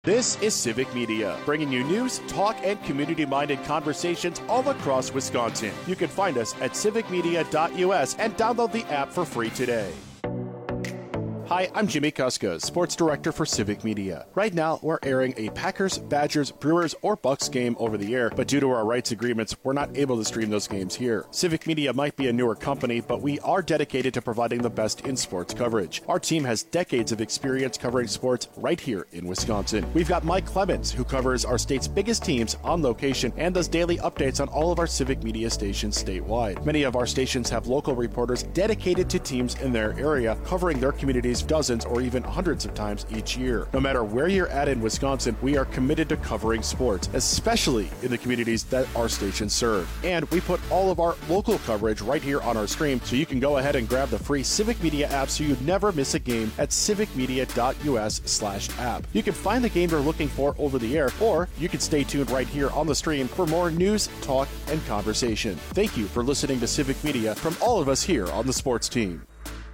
This is Civic Media, bringing you news, talk, and community-minded conversations all across Wisconsin. You can find us at civicmedia.us and download the app for free today. Hi, I'm Jimmy Kuska, Sports Director for Civic Media. Right now, we're airing a Packers, Badgers, Brewers, or Bucks game over the air, but due to our rights agreements, we're not able to stream those games here. Civic Media might be a newer company, but we are dedicated to providing the best in sports coverage. Our team has decades of experience covering sports right here in Wisconsin. We've got Mike Clemens, who covers our state's biggest teams on location and does daily updates on all of our Civic Media stations statewide. Many of our stations have local reporters dedicated to teams in their area, covering their communities dozens or even hundreds of times each year. No matter where you're at in Wisconsin, we are committed to covering sports, especially in the communities that our stations serve. And we put all of our local coverage right here on our stream, so you can go ahead and grab the free Civic Media app so you never miss a game at civicmedia.us/app. You can find the game you're looking for over the air, or you can stay tuned right here on the stream for more news, talk, and conversation. Thank you for listening to Civic Media from all of us here on the sports team.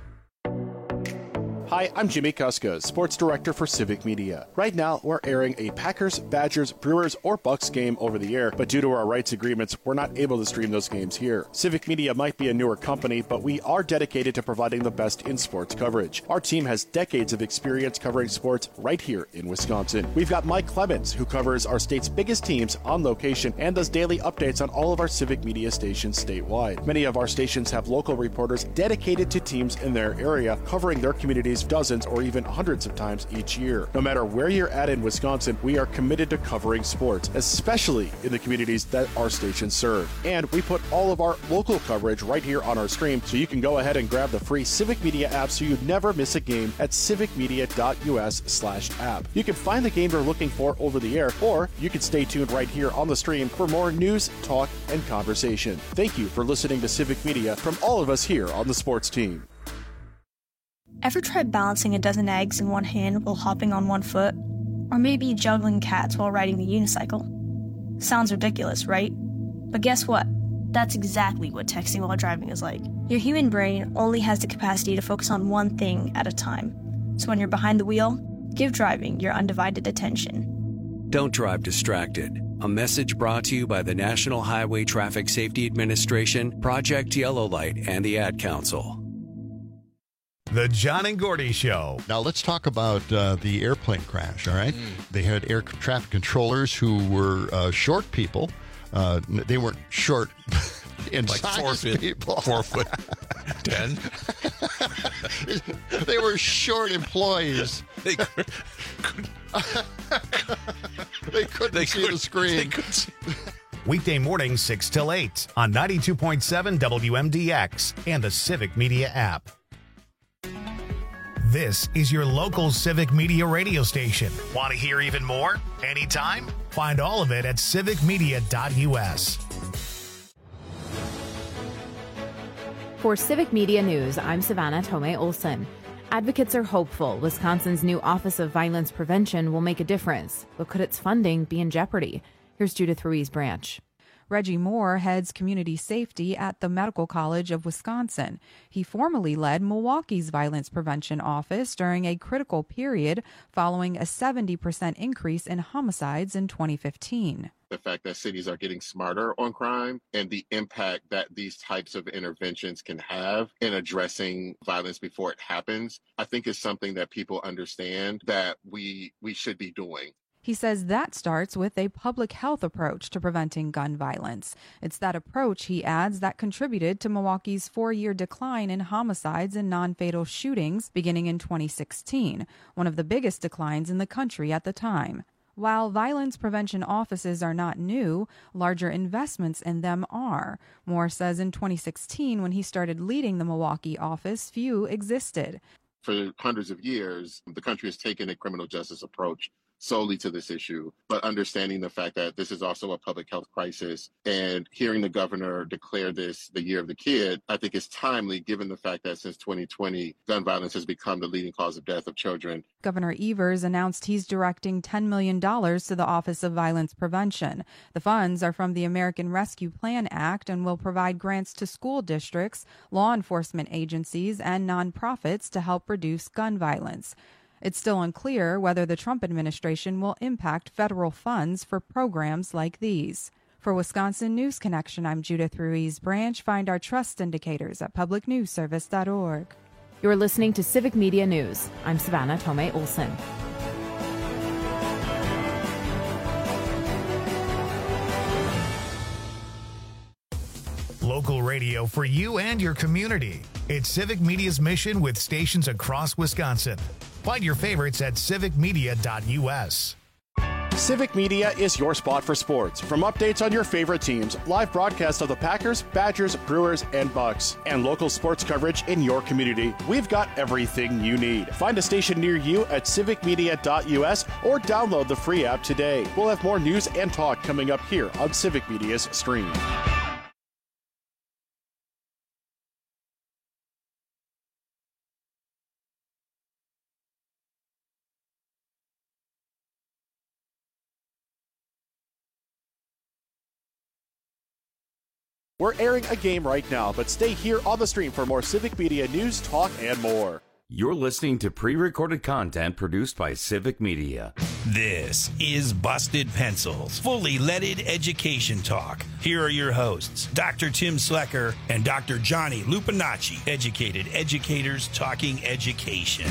Hi, I'm Jimmy Kuska, Sports Director for Civic Media. Right now, we're airing a Packers, Badgers, Brewers, or Bucks game over the air, but due to our rights agreements, we're not able to stream those games here. Civic Media might be a newer company, but we are dedicated to providing the best in sports coverage. Our team has decades of experience covering sports right here in Wisconsin. We've got Mike Clemens, who covers our state's biggest teams on location and does daily updates on all of our Civic Media stations statewide. Many of our stations have local reporters dedicated to teams in their area, covering their communities dozens or even hundreds of times each year. No matter where you're at in Wisconsin, we are committed to covering sports, especially in the communities that our stations serve. And we put all of our local coverage right here on our stream, so you can go ahead and grab the free Civic Media app so you never miss a game at civicmedia.us/app. You can find the game you're looking for over the air, or you can stay tuned right here on the stream for more news, talk, and conversation. Thank you for listening to Civic Media from all of us here on the sports team. Ever tried balancing a dozen eggs in one hand while hopping on one foot? Or maybe juggling cats while riding the unicycle? Sounds ridiculous, right? But guess what? That's exactly what texting while driving is like. Your human brain only has the capacity to focus on one thing at a time. So when you're behind the wheel, give driving your undivided attention. Don't drive distracted. A message brought to you by the National Highway Traffic Safety Administration, Project Yellow Light, and the Ad Council. The John and Gordy Show. Now let's talk about the airplane crash, all right? They had air traffic controllers who were short people. They weren't short in like size people. 4 foot 10. They were short employees. They couldn't see the screen. They couldn't see. Weekday mornings 6 till 8 on 92.7 WMDX and the Civic Media app. This is your local Civic Media radio station. Want to hear even more? Anytime? Find all of it at civicmedia.us. For Civic Media News, I'm Savannah Tomei Olson. Advocates are hopeful Wisconsin's new Office of Violence Prevention will make a difference, but could its funding be in jeopardy? Here's Judith Ruiz-Branch. Reggie Moore heads community safety at the Medical College of Wisconsin. He formerly led Milwaukee's violence prevention office during a critical period following a 70% increase in homicides in 2015. The fact that cities are getting smarter on crime and the impact that these types of interventions can have in addressing violence before it happens, I think is something that people understand that we should be doing. He says that starts with a public health approach to preventing gun violence. It's that approach, he adds, that contributed to Milwaukee's 4-year decline in homicides and non-fatal shootings beginning in 2016, one of the biggest declines in the country at the time. While violence prevention offices are not new, larger investments in them are. Moore says in 2016, when he started leading the Milwaukee office, few existed. For hundreds of years, the country has taken a criminal justice approach solely to this issue, but understanding the fact that this is also a public health crisis and hearing the governor declare this the year of the kid, I think is timely given the fact that since 2020, gun violence has become the leading cause of death of children. Governor Evers announced he's directing $10 million to the Office of Violence Prevention. The funds are from the American Rescue Plan Act and will provide grants to school districts, law enforcement agencies, and nonprofits to help reduce gun violence. It's still unclear whether the Trump administration will impact federal funds for programs like these. For Wisconsin News Connection, I'm Judith Ruiz Branch. Find our trust indicators at publicnewsservice.org. You're listening to Civic Media News. I'm Savannah Tomei Olson. Local radio for you and your community. It's Civic Media's mission with stations across Wisconsin. Find your favorites at civicmedia.us. Civic Media is your spot for sports. From updates on your favorite teams, live broadcasts of the Packers, Badgers, Brewers, and Bucks, and local sports coverage in your community, we've got everything you need. Find a station near you at civicmedia.us or download the free app today. We'll have more news and talk coming up here on Civic Media's stream. We're airing a game right now, but stay here on the stream for more Civic Media news, talk, and more. You're listening to pre-recorded content produced by Civic Media. This is Busted Pencils, fully leaded education talk. Here are your hosts, Dr. Tim Slecker and Dr. Johnny Lupinacci, educated educators talking education.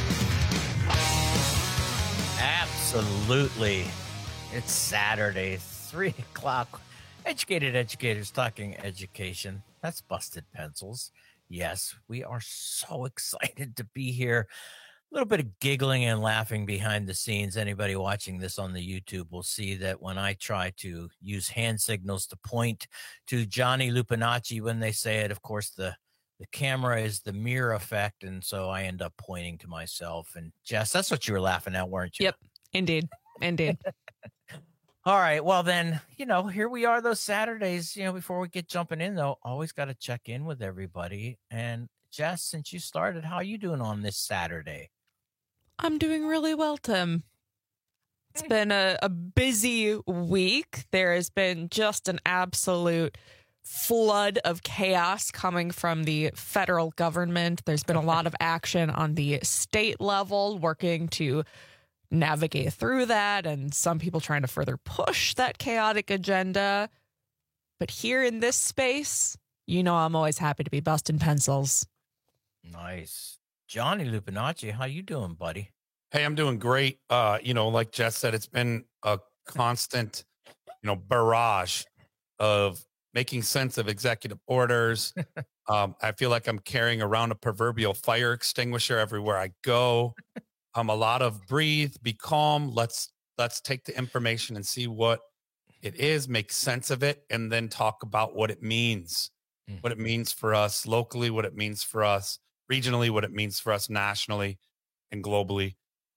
Absolutely. It's Saturday, 3 o'clock. Educated educators talking education. That's Busted Pencils. Yes, we are so excited to be here. A little bit of giggling and laughing behind the scenes. Anybody watching this on the YouTube will see that when I try to use hand signals to point to Johnny Lupinacci when they say it, of course, the camera is the mirror effect, and so I end up pointing to myself. And Jess, that's what you were laughing at, weren't you? Yep, indeed. All right. Well, then, here we are those Saturdays. Before we get jumping in, though, always got to check in with everybody. And Jess, since you started, how are you doing on this Saturday? I'm doing really well, Tim. It's been a busy week. There has been just an absolute flood of chaos coming from the federal government. There's been a lot of action on the state level, working to navigate through that, and some people trying to further push that chaotic agenda. But here in this space, I'm always happy to be busting pencils. Nice. Johnny Lupinacci, how you doing, buddy? Hey, I'm doing great. Like Jess said, it's been a constant, barrage of making sense of executive orders. I feel like I'm carrying around a proverbial fire extinguisher everywhere I go. A lot of breathe, be calm. Let's take the information and see what it is, make sense of it, and then talk about what it means, what it means for us locally, what it means for us regionally, what it means for us nationally and globally.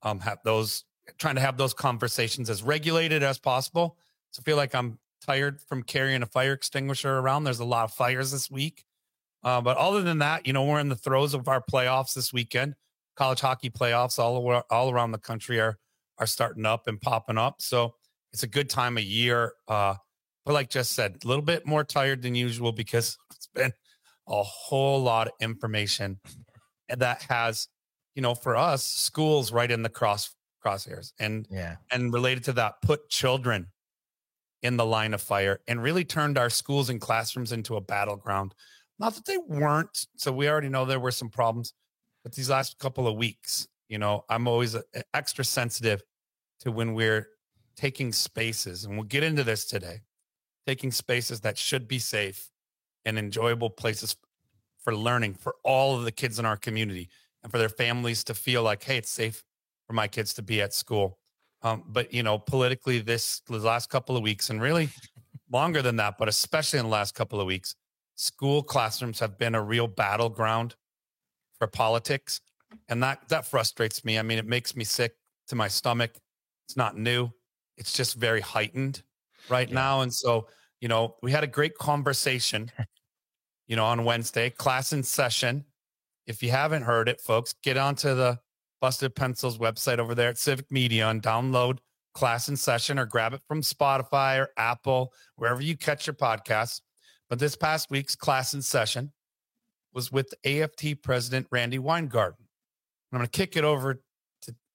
Trying to have those conversations as regulated as possible. So I feel like I'm tired from carrying a fire extinguisher around. There's a lot of fires this week. But other than that, we're in the throes of our playoffs this weekend. College hockey playoffs all around the country are starting up and popping up. So it's a good time of year. But like Jess said, a little bit more tired than usual because it's been a whole lot of information that has, for us, schools right in the crosshairs. And related to that, put children in the line of fire and really turned our schools and classrooms into a battleground. Not that they weren't. So we already know there were some problems. But these last couple of weeks, I'm always extra sensitive to when we're taking spaces, and we'll get into this today, taking spaces that should be safe and enjoyable places for learning for all of the kids in our community and for their families to feel like, hey, it's safe for my kids to be at school. But, politically, the last couple of weeks, and really longer than that, but especially in the last couple of weeks, school classrooms have been a real battleground for politics. And that frustrates me. I mean, it makes me sick to my stomach. It's not new. It's just very heightened right now. And so, we had a great conversation, on Wednesday, class in session. If you haven't heard it, folks, get onto the Busted Pencils website over there at Civic Media and download class in session or grab it from Spotify or Apple, wherever you catch your podcasts. But this past week's class in session was with AFT President Randi Weingarten. I'm going to kick it over to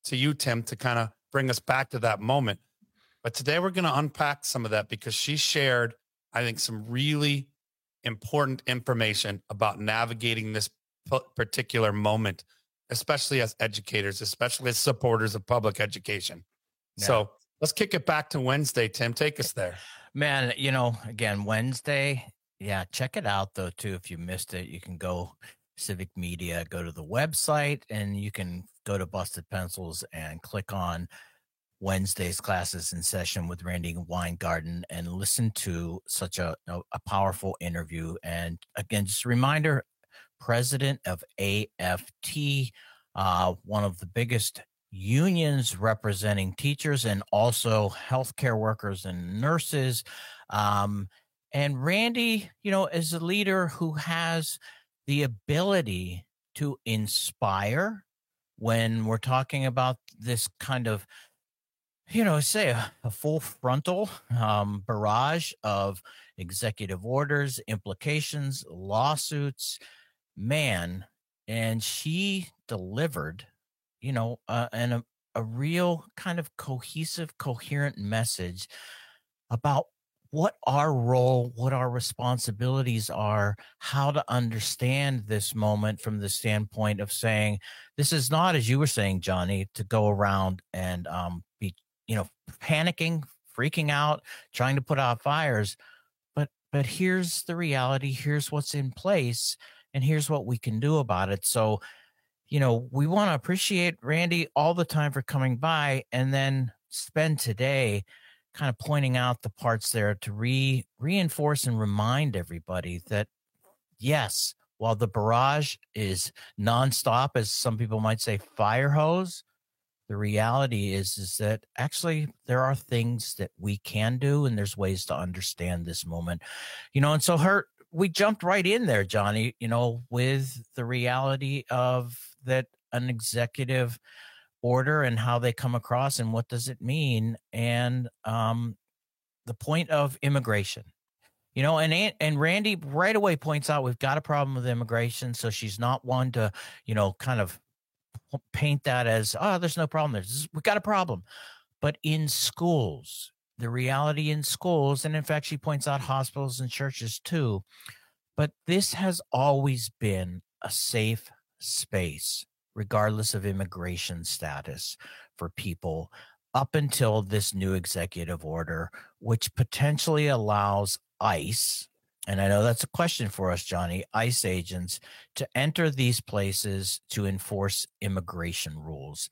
to you, Tim, to kind of bring us back to that moment. But today we're going to unpack some of that because she shared, I think, some really important information about navigating this particular moment, especially as educators, especially as supporters of public education. Yeah. So let's kick it back to Wednesday, Tim. Take us there. Man, again, Wednesday. Yeah, check it out, though, too. If you missed it, you can go Civic Media, go to the website, and you can go to Busted Pencils and click on Wednesday's Classes in Session with Randi Weingarten and listen to such a powerful interview. And again, just a reminder, president of AFT, one of the biggest unions representing teachers and also healthcare workers and nurses. And Randi, is a leader who has the ability to inspire when we're talking about this kind of, say a full frontal barrage of executive orders, implications, lawsuits, man. And she delivered, and a real kind of cohesive, coherent message about what our role, what our responsibilities are, how to understand this moment from the standpoint of saying, this is not, as you were saying, Johnny, to go around and be, panicking, freaking out, trying to put out fires. But here's the reality. Here's what's in place. And here's what we can do about it. So, we want to appreciate Randi all the time for coming by and then spend today kind of pointing out the parts there to reinforce and remind everybody that, yes, while the barrage is nonstop, as some people might say, fire hose, the reality is that actually there are things that we can do and there's ways to understand this moment, and so we jumped right in there, Johnny, with the reality of that an executive order and how they come across and what does it mean. And the point of immigration, and Randi right away points out we've got a problem with immigration. So she's not one to, kind of paint that as, oh, there's no problem. We've got a problem. But in schools, the reality in schools, and in fact, she points out hospitals and churches too, but this has always been a safe space, regardless of immigration status, for people up until this new executive order, which potentially allows ICE, and I know that's a question for us, Johnny, ICE agents to enter these places to enforce immigration rules.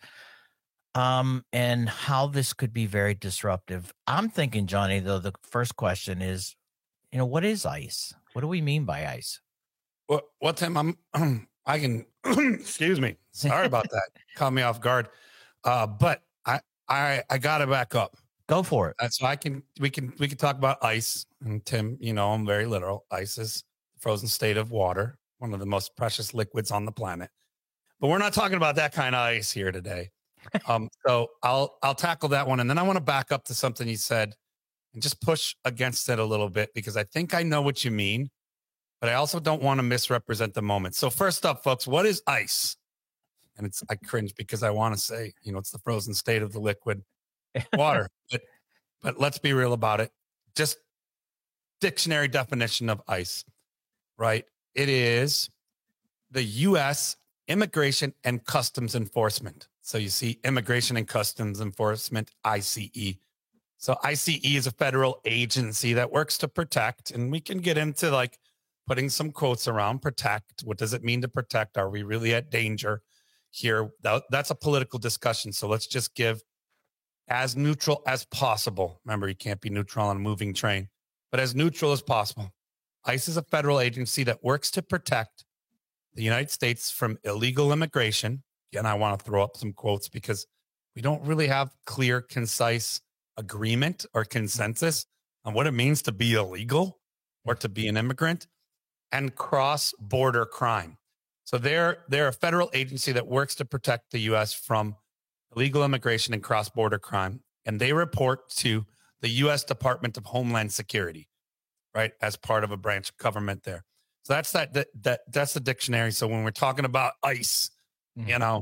And how this could be very disruptive. I'm thinking, Johnny, though, the first question is, what is ICE? What do we mean by ICE? Well, Tim, I can, excuse me. Sorry about that. Caught me off guard. But I got to back up. Go for it. So we can talk about ice. And Tim, I'm very literal. Ice is frozen state of water, one of the most precious liquids on the planet. But we're not talking about that kind of ice here today. So I'll tackle that one. And then I want to back up to something you said and just push against it a little bit, because I think I know what you mean, but I also don't want to misrepresent the moment. So first up, folks, what is ice? And I cringe because I want to say, it's the frozen state of the liquid water, but let's be real about it. Just dictionary definition of ICE, right? It is the U.S. Immigration and Customs Enforcement. So you see Immigration and Customs Enforcement, ICE. So ICE is a federal agency that works to protect, and we can get into putting some quotes around protect. What does it mean to protect? Are we really at danger here? That's a political discussion. So let's just give as neutral as possible. Remember, you can't be neutral on a moving train, but as neutral as possible. ICE is a federal agency that works to protect the United States from illegal immigration. Again, I want to throw up some quotes because we don't really have clear, concise agreement or consensus on what it means to be illegal or to be an immigrant, and cross-border crime. So they're a federal agency that works to protect the U.S. from illegal immigration and cross-border crime, and they report to the U.S. Department of Homeland Security, right, as part of a branch of government there. So that's the dictionary. So when we're talking about ICE,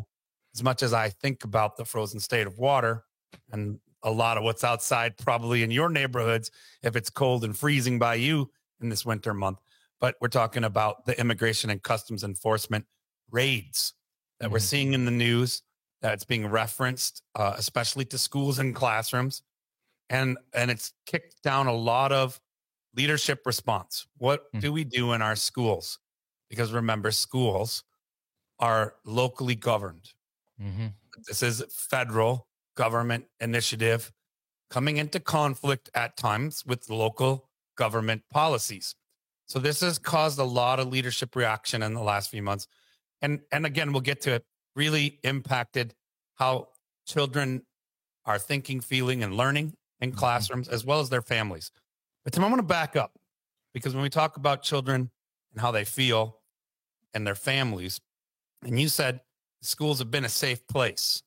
as much as I think about the frozen state of water and a lot of what's outside, probably in your neighborhoods, if it's cold and freezing by you in this winter month. But we're talking about the Immigration and Customs Enforcement raids that we're seeing in the news, that's being referenced, especially to schools and classrooms. And it's kicked down a lot of leadership response. What do we do in our schools? Because remember, schools are locally governed. This is federal government initiative coming into conflict at times with local government policies. So this has caused a lot of leadership reaction in the last few months. And again, we'll get to it, really impacted how children are thinking, feeling, and learning in classrooms, as well as their families. But Tim, I want to back up, because when we talk about children and how they feel and their families, and you said schools have been a safe place.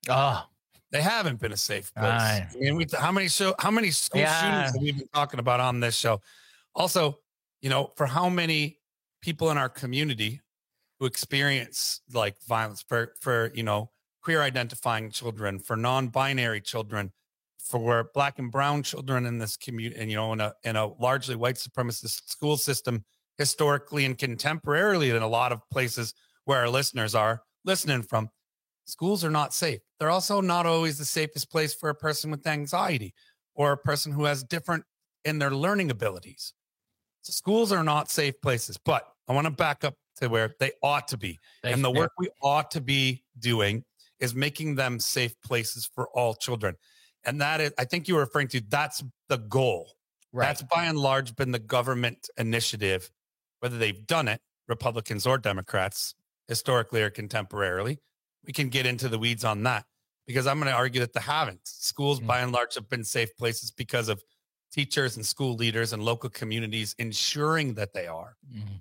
They haven't been a safe place. I mean, how many school shootings have we been talking about on this show? Also, for how many people in our community who experience like violence for queer identifying children, for non-binary children, for Black and brown children in this community, and in a largely white supremacist school system, historically and contemporarily in a lot of places where our listeners are listening from, schools are not safe. They're also not always the safest place for a person with anxiety or a person who has different in their learning abilities. So schools are not safe places, but I want to back up to where they ought to be. And the work we ought to be doing is making them safe places for all children. And that is, I think you were referring to, that's the goal. Right. That's by and large been the government initiative, whether they've done it, Republicans or Democrats, historically or contemporarily. We can get into the weeds on that, because I'm going to argue that they haven't. Schools, by and large, have been safe places because of teachers and school leaders and local communities ensuring that they are.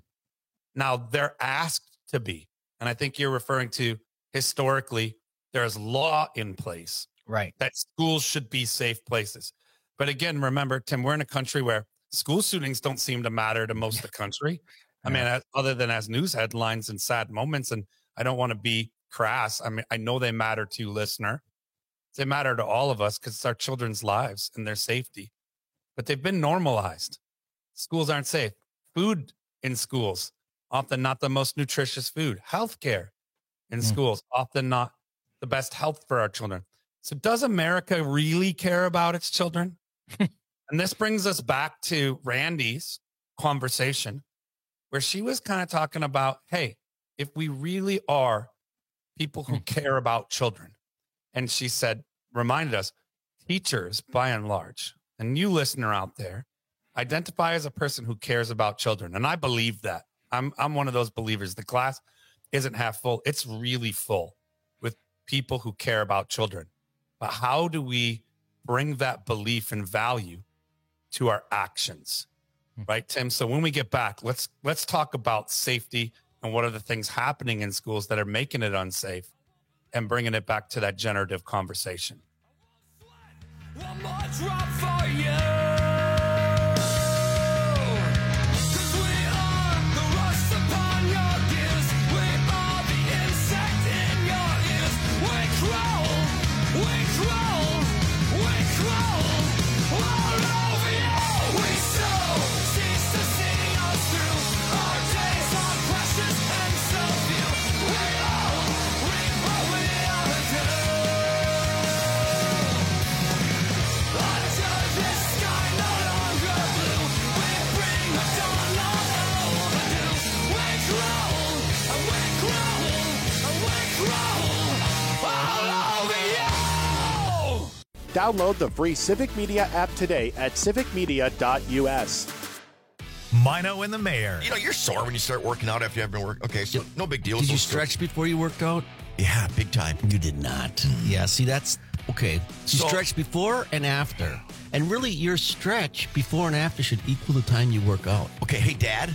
Now, they're asked to be. And I think you're referring to, historically, there's law in place, right, that schools should be safe places. But again, remember, Tim, we're in a country where school shootings don't seem to matter to most of the country. I mean, other than as news headlines and sad moments. And I don't want to be crass. I mean, I know they matter to you, listener. They matter to all of us because it's our children's lives and their safety. But they've been normalized. Schools aren't safe. Food in schools, often not the most nutritious food. Healthcare in schools, often not the best health for our children. So does America really care about its children? And this brings us back to Randy's conversation, where she was kind of talking about, hey, if we really are people who care about children, and she said, reminded us, teachers, by and large, and you listener out there, identify as a person who cares about children. And I believe that. I'm one of those believers. The class isn't half full. It's really full with people who care about children. But how do we bring that belief and value to our actions? Right, Tim? So when we get back, let's talk about safety and what are the things happening in schools that are making it unsafe, and bringing it back to that generative conversation. One more drop for you. Download the free Civic Media app today at civicmedia.us. Mino and the Mayor. You're sore when you start working out after you haven't worked. Okay, so no big deal. Did you stretch before you worked out? Yeah, big time. You did not. Yeah, see, that's okay. So you stretch before and after. And really, your stretch before and after should equal the time you work out. Okay, hey, Dad.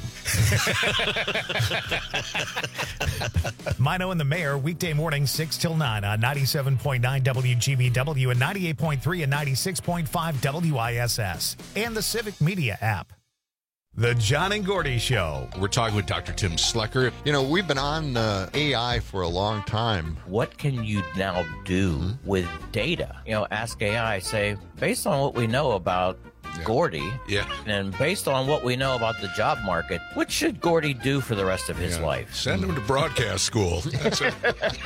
Mino and the Mayor, weekday morning, 6 till 9 on 97.9 WGBW and 98.3 and 96.5 WISS. And the Civic Media app. The John and Gordy Show. We're talking with Dr. Tim Slecker. You know, we've been on AI for a long time. What can you now do with data? You know, ask AI, say, based on what we know about Gordy, and based on what we know about the job market, what should Gordy do for the rest of his life? Send him to broadcast school. That's it.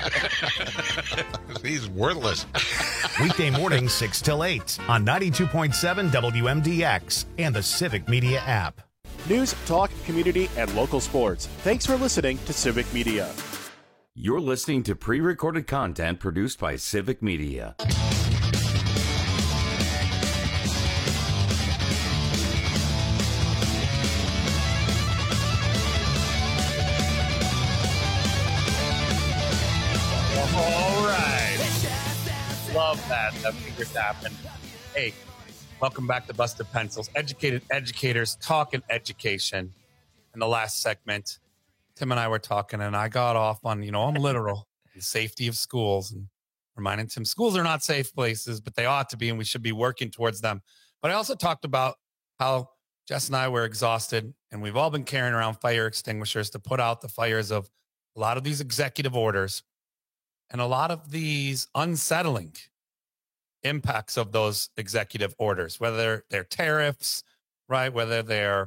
He's worthless. Weekday mornings 6 till 8 on 92.7 WMDX and the Civic Media app. News, talk, community, and local sports. Thanks for listening to Civic Media. You're listening to pre-recorded content produced by Civic Media. All right. Love that. That finger tapping. Hey, welcome back to Busted Pencils. Educated educators talking education. In the last segment, Tim and I were talking, and I got off on, I'm literal, the safety of schools, and reminding Tim schools are not safe places, but they ought to be, and we should be working towards them. But I also talked about how Jess and I were exhausted, and we've all been carrying around fire extinguishers to put out the fires of a lot of these executive orders and a lot of these unsettling impacts of those executive orders, whether they're tariffs, right? Whether they're,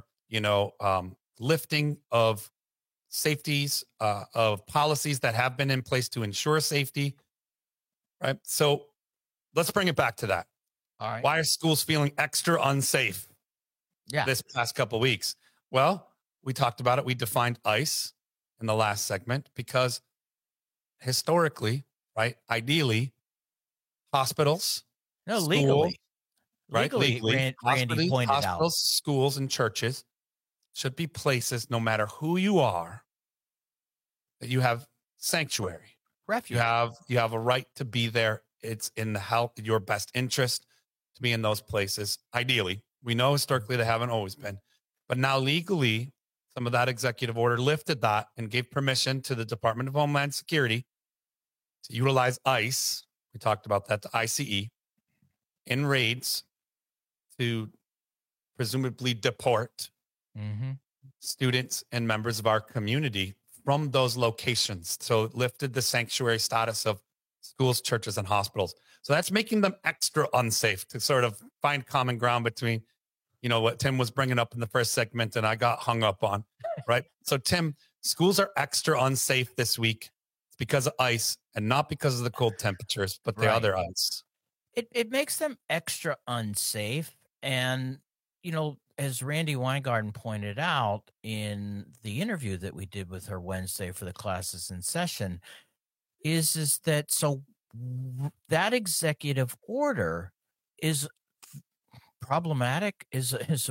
lifting of safeties, of policies that have been in place to ensure safety, right? So let's bring it back to that. All right. Why are schools feeling extra unsafe this past couple of weeks? Well, we talked about it. We defined ICE in the last segment because historically, right, ideally, hospitals, legally, right? Legally, Randy pointed out. Hospitals, schools, and churches should be places, no matter who you are, that you have sanctuary. Refuge. You have a right to be there. It's in your best interest to be in those places. Ideally, we know historically they haven't always been, but now legally, some of that executive order lifted that and gave permission to the Department of Homeland Security to utilize ICE. We talked about that, the ICE, in raids to presumably deport students and members of our community from those locations. So it lifted the sanctuary status of schools, churches, and hospitals. So that's making them extra unsafe, to sort of find common ground between, what Tim was bringing up in the first segment and I got hung up on, right? So Tim, schools are extra unsafe this week. It's because of ICE and not because of the cold temperatures, but the other ICE. It makes them extra unsafe. And, as Randy Weingarten pointed out in the interview that we did with her Wednesday for the classes in session, is that so that executive order is problematic, is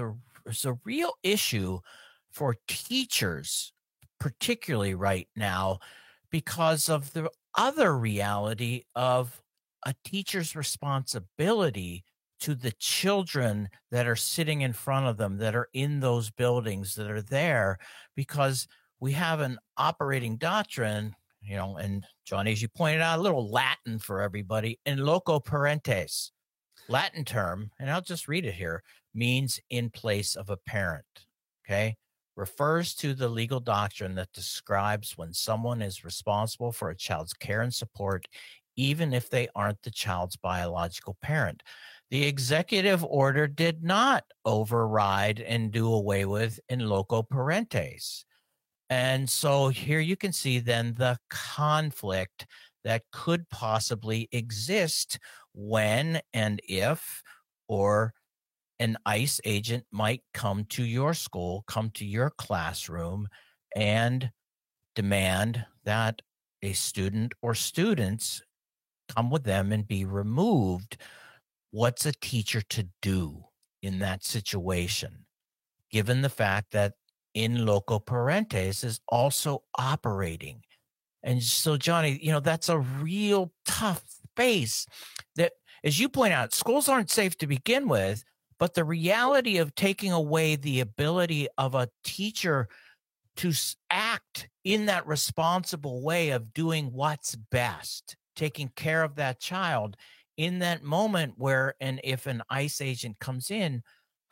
a real issue for teachers, particularly right now, because of the other reality of a teacher's responsibility to the children that are sitting in front of them, that are in those buildings, that are there, because we have an operating doctrine, and Johnny, as you pointed out, a little Latin for everybody, in loco parentes. Latin term, and I'll just read it here, means in place of a parent, okay? Refers to the legal doctrine that describes when someone is responsible for a child's care and support, even if they aren't the child's biological parent. The executive order did not override and do away with in loco parentes. And so here you can see then the conflict that could possibly exist when and if, or an ICE agent might come to your school, come to your classroom, and demand that a student or students come with them and be removed. What's a teacher to do in that situation, given the fact that in loco parentes is also operating? And so, Johnny, that's a real tough space that, as you point out, schools aren't safe to begin with, but the reality of taking away the ability of a teacher to act in that responsible way of doing what's best, taking care of that child in that moment where, and if an ICE agent comes in,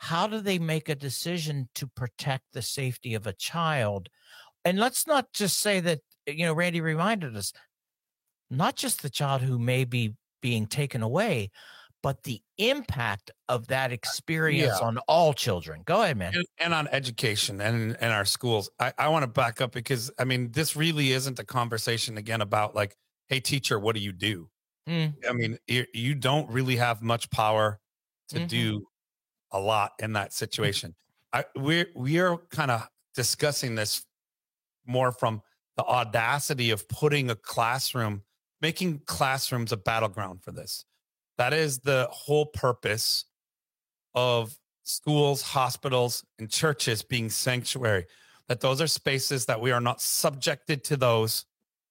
how do they make a decision to protect the safety of a child? And let's not just say that, Randy reminded us, not just the child who may be being taken away, but the impact of that experience on all children. Go ahead, man. And on education and our schools. I want to back up because, this really isn't a conversation, again, about like, hey, teacher, what do you do? You don't really have much power to do a lot in that situation. We are kind of discussing this more from the audacity of putting making classrooms a battleground for this. That is the whole purpose of schools, hospitals, and churches being sanctuary, that those are spaces that we are not subjected to those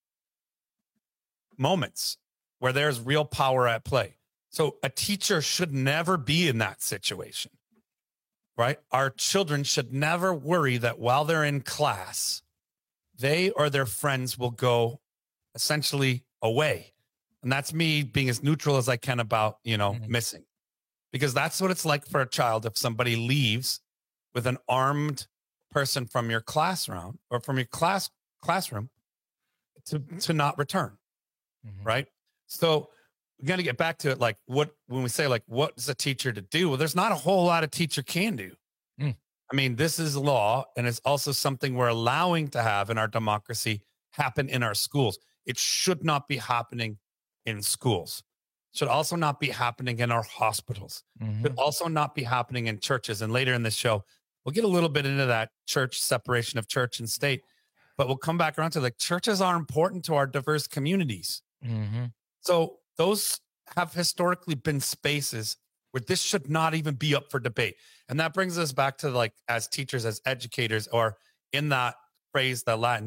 moments where there's real power at play. So a teacher should never be in that situation, right? Our children should never worry that while they're in class, they or their friends will go essentially away. And that's me being as neutral as I can about, missing, because that's what it's like for a child. If somebody leaves with an armed person from your classroom or from your classroom to not return. Right. So we got to get back to it. Like when we say like, what's a teacher to do? Well, there's not a whole lot a teacher can do. This is law, and it's also something we're allowing to have in our democracy happen in our schools. It should not be happening in schools. Should also not be happening in our hospitals. Should also not be happening in churches. And later in the show, we'll get a little bit into that church separation of church and state, but we'll come back around to like churches are important to our diverse communities. So those have historically been spaces where this should not even be up for debate. And that brings us back to like, as teachers, as educators, or in that phrase, the Latin,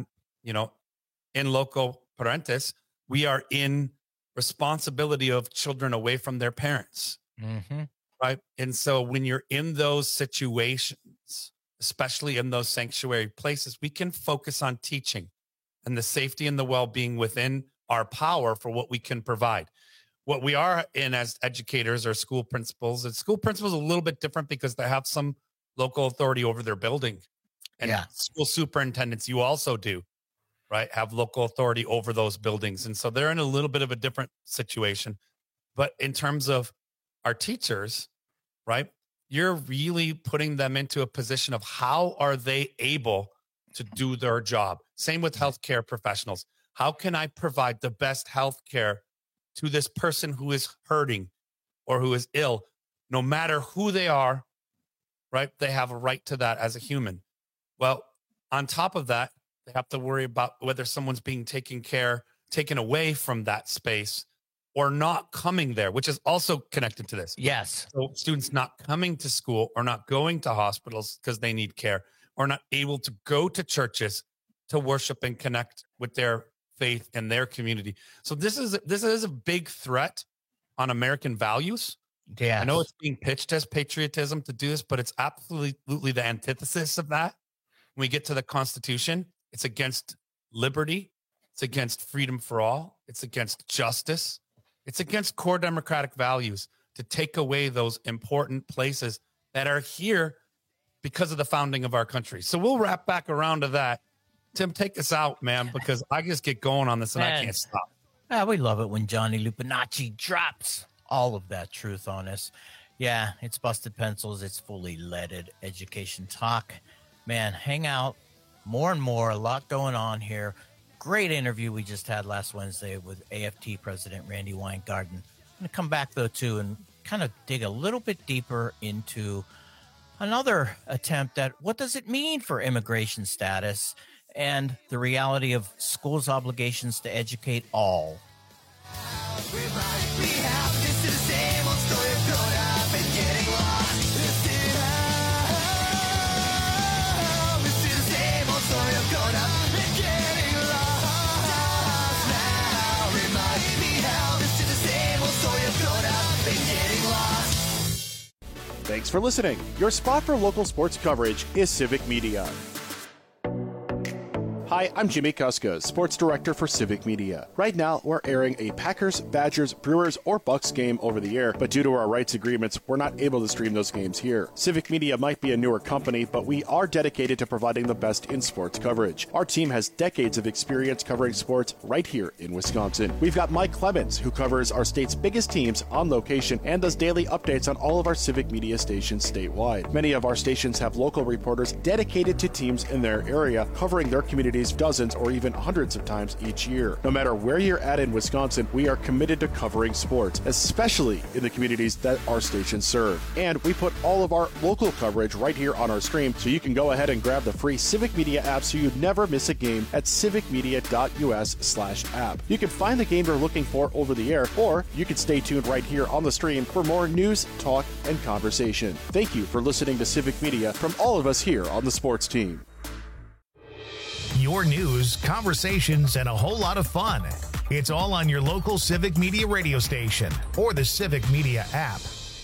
in loco parentis, we are in responsibility of children away from their parents. Right. And so when you're in those situations, especially in those sanctuary places, we can focus on teaching and the safety and the well-being within our power for what we can provide. What we are in as educators or school principals, and school principals are a little bit different because they have some local authority over their building. And school superintendents, you also do, right? Have local authority over those buildings. And so they're in a little bit of a different situation. But in terms of our teachers, right, you're really putting them into a position of how are they able to do their job? Same with healthcare professionals. How can I provide the best healthcare to this person who is hurting or who is ill, no matter who they are, right? They have a right to that as a human. Well, on top of that, they have to worry about whether someone's being taken away from that space or not coming there, which is also connected to this. Yes. So students not coming to school or not going to hospitals because they need care, or not able to go to churches to worship and connect with their faith and their community. So this is a big threat on American values. Yeah, I know it's being pitched as patriotism to do this, but it's absolutely the antithesis of that. When we get to the Constitution, it's against liberty. It's against freedom for all. It's against justice. It's against core democratic values to take away those important places that are here because of the founding of our country. So we'll wrap back around to that. Tim, take us out, man, because I just get going on this and I can't stop. We love it when Johnny Lupinacci drops all of that truth on us. Yeah, it's Busted Pencils. It's fully leaded education talk. Man, hang out more and more. A lot going on here. Great interview we just had last Wednesday with AFT President Randy Weingarten. I'm going to come back, though, too, and kind of dig a little bit deeper into another attempt at what does it mean for immigration status and the reality of schools' obligations to educate all. Thanks for listening. Your spot for local sports coverage is Civic Media. Hi, I'm Jimmy Kuska, Sports Director for Civic Media. Right now, we're airing a Packers, Badgers, Brewers, or Bucks game over the air, but due to our rights agreements, we're not able to stream those games here. Civic Media might be a newer company, but we are dedicated to providing the best in sports coverage. Our team has decades of experience covering sports right here in Wisconsin. We've got Mike Clemens, who covers our state's biggest teams on location and does daily updates on all of our Civic Media stations statewide. Many of our stations have local reporters dedicated to teams in their area, covering their communities dozens or even hundreds of times each year. No matter where you're at in Wisconsin, we are committed to covering sports, especially in the communities that our stations serve. And we put all of our local coverage right here on our stream, so you can go ahead and grab the free Civic Media app so you never miss a game at civicmedia.us/app. You can find the game you're looking for over the air, or you can stay tuned right here on the stream for more news, talk, and conversation. Thank you for listening to Civic Media from all of us here on the sports team. Your news, conversations, and a whole lot of fun. It's all on your local Civic Media radio station or the Civic Media app.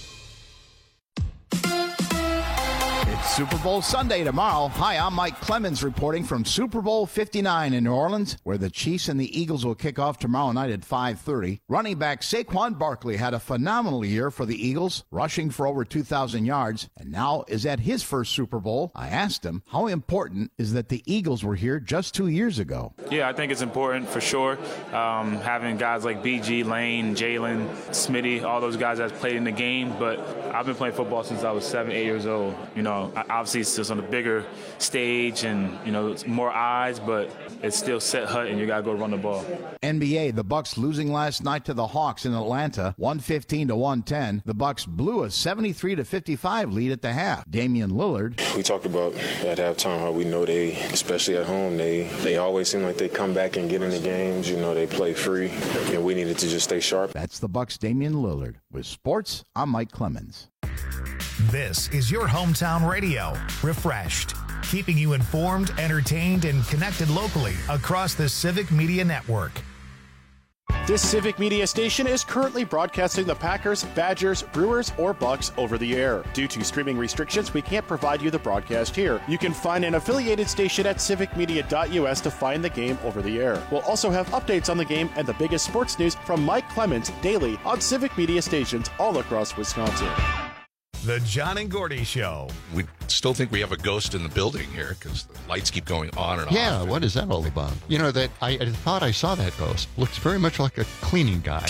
It's Super Bowl Sunday tomorrow. Hi, I'm Mike Clemens reporting from Super Bowl 59 in New Orleans, where the Chiefs and the Eagles will kick off tomorrow night at 5:30. Running back Saquon Barkley had a phenomenal year for the Eagles, rushing for over 2,000 yards, and now is at his first Super Bowl. I asked him how important is that the Eagles were here just 2 years ago. Yeah, I think it's important for sure. Having guys like BG, Lane, Jalen, Smitty, all those guys that's played in the game, but I've been playing football since I was 7, 8 years old. You know, obviously it's just on a bigger stage and, you know, it's more eyes, but it's still set hut and you got to go run the ball. NBA, the Bucks losing last night to the Hawks in Atlanta, 115-110. The Bucks blew a 73-55 lead at the half. Damian Lillard. We talked about at halftime how we know they, especially at home, they always seem like they come back and get in the games. You know, they play free, and we needed to just stay sharp. That's the Bucks' Damian Lillard. With sports, I'm Mike Clemens. This is your hometown radio, refreshed, keeping you informed, entertained, and connected locally across the Civic Media Network. This Civic Media station is currently broadcasting the Packers, Badgers, Brewers, or Bucks over the air. Due to streaming restrictions, we can't provide you the broadcast here. You can find an affiliated station at civicmedia.us to find the game over the air. We'll also have updates on the game and the biggest sports news from Mike Clemens daily on Civic Media stations all across Wisconsin. The John and Gordy Show. We still think we have a ghost in the building here because the lights keep going on and on. Yeah, what is that all about? You know, that I thought I saw that ghost. Looks very much like a cleaning guy.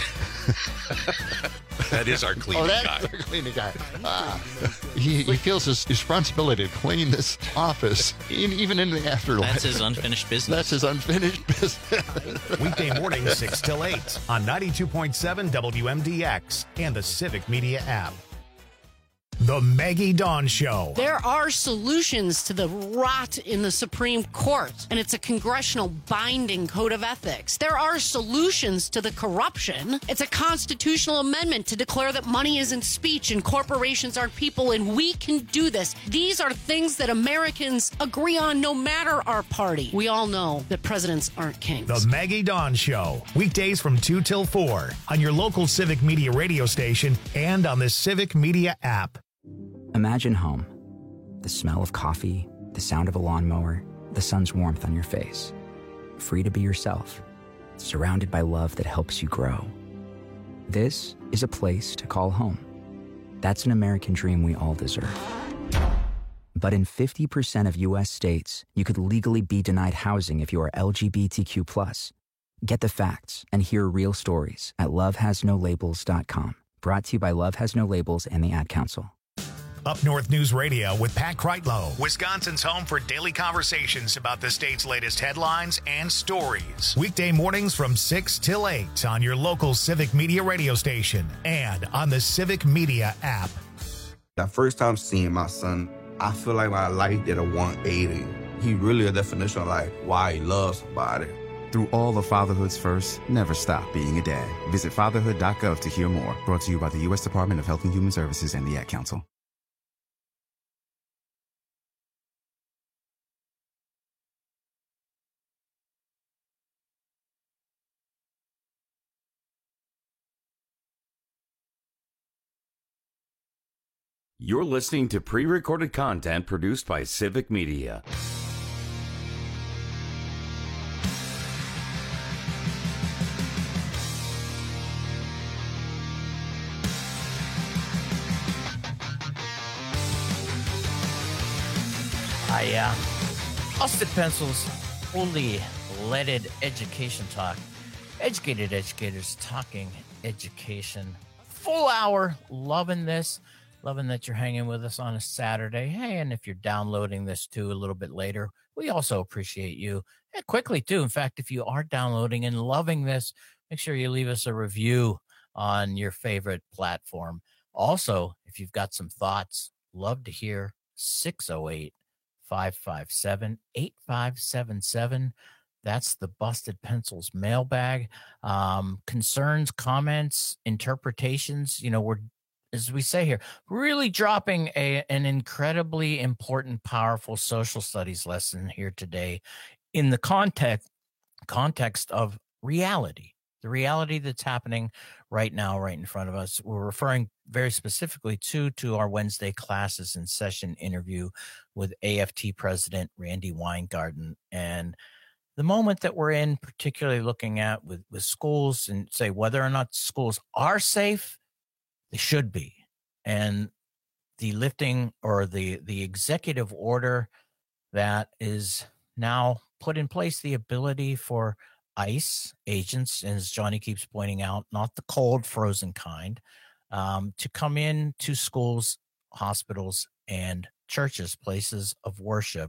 That is our cleaning guy. Our cleaning guy. He feels his responsibility to clean this office, even in the afterlife. That's his unfinished business. That's his unfinished business. Weekday mornings 6 till 8 on 92.7 WMDX and the Civic Media app. The Maggie Dawn Show. There are solutions to the rot in the Supreme Court, and it's a congressional binding code of ethics. There are solutions to the corruption. It's a constitutional amendment to declare that money isn't speech and corporations aren't people, and we can do this. These are things that Americans agree on no matter our party. We all know that presidents aren't kings. The Maggie Dawn Show. Weekdays from 2 till 4 on your local Civic Media radio station and on the Civic Media app. Imagine home. The smell of coffee, the sound of a lawnmower, the sun's warmth on your face. Free to be yourself, surrounded by love that helps you grow. This is a place to call home. That's an American dream we all deserve. But in 50% of U.S. states, you could legally be denied housing if you are LGBTQ+. Get the facts and hear real stories at lovehasnolabels.com. Brought to you by Love Has No Labels and the Ad Council. Up North News Radio with Pat Kreitlow, Wisconsin's home for daily conversations about the state's latest headlines and stories. Weekday mornings from 6 till 8 on your local Civic Media radio station and on the Civic Media app. The first time seeing my son, I feel like my life did a 180. He really a definition of like why he loves somebody. Through all of Fatherhood's first, never stop being a dad. Visit fatherhood.gov to hear more. Brought to you by the U.S. Department of Health and Human Services and the Ad Council. You're listening to pre-recorded content produced by Civic Media. Busted Pencils, fully leaded education talk. Educated educators talking education. Full hour. Loving this. Loving that you're hanging with us on a Saturday. Hey, and if you're downloading this too a little bit later, we also appreciate you. And quickly too. In fact, if you are downloading and loving this, make sure you leave us a review on your favorite platform. Also, if you've got some thoughts, love to hear. 608-557-8577. That's the Busted Pencils mailbag. Concerns, comments, interpretations. We're, as we say here, really dropping an incredibly important, powerful social studies lesson here today in the context of reality. The reality that's happening right now, right in front of us. We're referring very specifically to our Wednesday classes in session interview with AFT President Randi Weingarten. And the moment that we're in, particularly looking at with schools and say whether or not schools are safe, they should be. And the lifting or the executive order that is now put in place the ability for ICE agents, as Johnny keeps pointing out, not the cold, frozen kind, to come in to schools, hospitals, and churches, places of worship.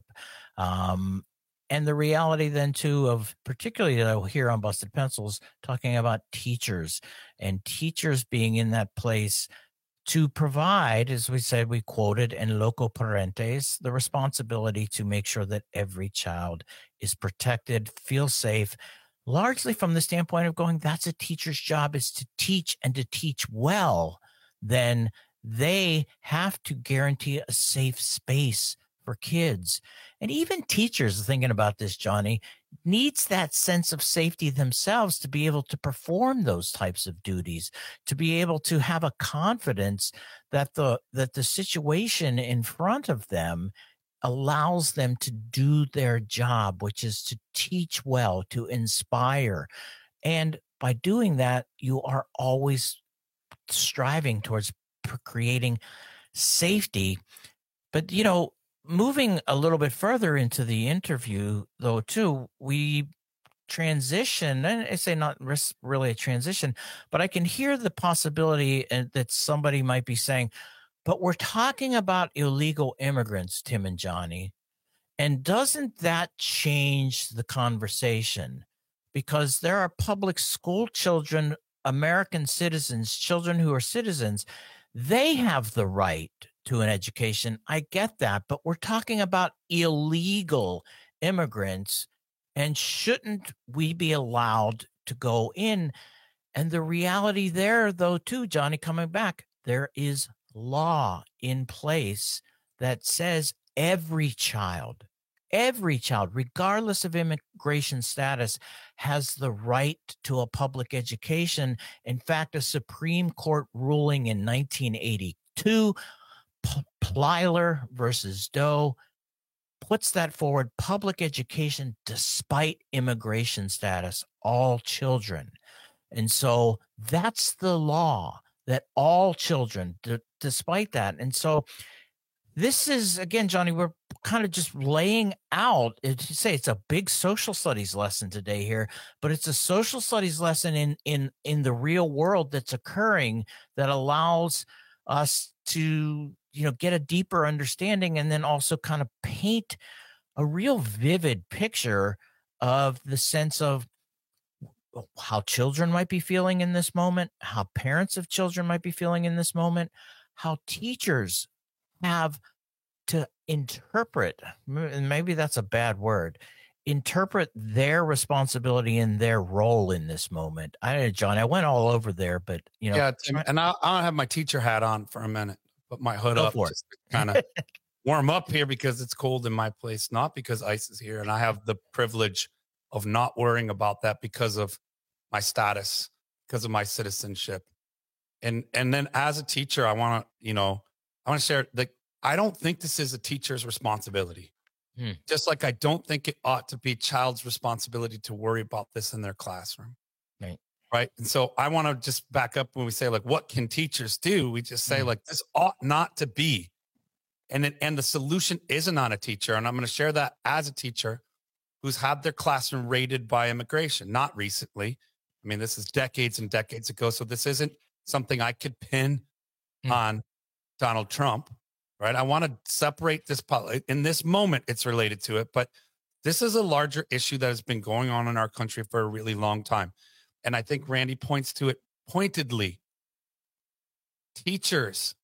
And the reality then, too, of particularly here on Busted Pencils, talking about teachers and teachers being in that place to provide, as we said, we quoted, en loco parentes, the responsibility to make sure that every child is protected, feels safe, largely from the standpoint of going, that's a teacher's job, is to teach and to teach well. Then they have to guarantee a safe space for kids. And even teachers, thinking about this, Johnny, needs that sense of safety themselves to be able to perform those types of duties, to be able to have a confidence that the situation in front of them allows them to do their job, which is to teach well, to inspire. And by doing that, you are always striving towards creating safety. But, moving a little bit further into the interview, though, too, we transition, and I say not really a transition, but I can hear the possibility that somebody might be saying, but we're talking about illegal immigrants, Tim and Johnny. And doesn't that change the conversation? Because there are public school children, American citizens, children who are citizens. They have the right to an education. I get that. But we're talking about illegal immigrants. And shouldn't we be allowed to go in? And the reality there, though, too, Johnny, coming back, there is law in place that says every child, regardless of immigration status, has the right to a public education. In fact, a Supreme Court ruling in 1982, Plyler versus Doe, puts that forward: public education despite immigration status, all children. And so that's the law, that all children, despite that. And so this is, again, Johnny, we're kind of just laying out, to say it's a big social studies lesson today here, but it's a social studies lesson in the real world that's occurring that allows us to, get a deeper understanding and then also kind of paint a real vivid picture of the sense of how children might be feeling in this moment, how parents of children might be feeling in this moment, how teachers have to interpret, and maybe that's a bad word, interpret their responsibility and their role in this moment. I don't know, John, I went all over there, but yeah, Tim, and I'll have my teacher hat on for a minute, put my hood up just to kind of warm up here because it's cold in my place, not because ICE is here. And I have the privilege of not worrying about that because of my status, because of my citizenship. And then as a teacher, I want to share that I don't think this is a teacher's responsibility. Just like I don't think it ought to be a child's responsibility to worry about this in their classroom. Right. And so I want to just back up when we say, like, what can teachers do? We just say, like, this ought not to be And the solution isn't on a teacher. And I'm going to share that as a teacher who's had their classroom raided by immigration, not recently. I mean, this is decades and decades ago. So this isn't something I could pin on Donald Trump, right? I want to separate this. In this moment, it's related to it, but this is a larger issue that has been going on in our country for a really long time. And I think Randy points to it pointedly. Teachers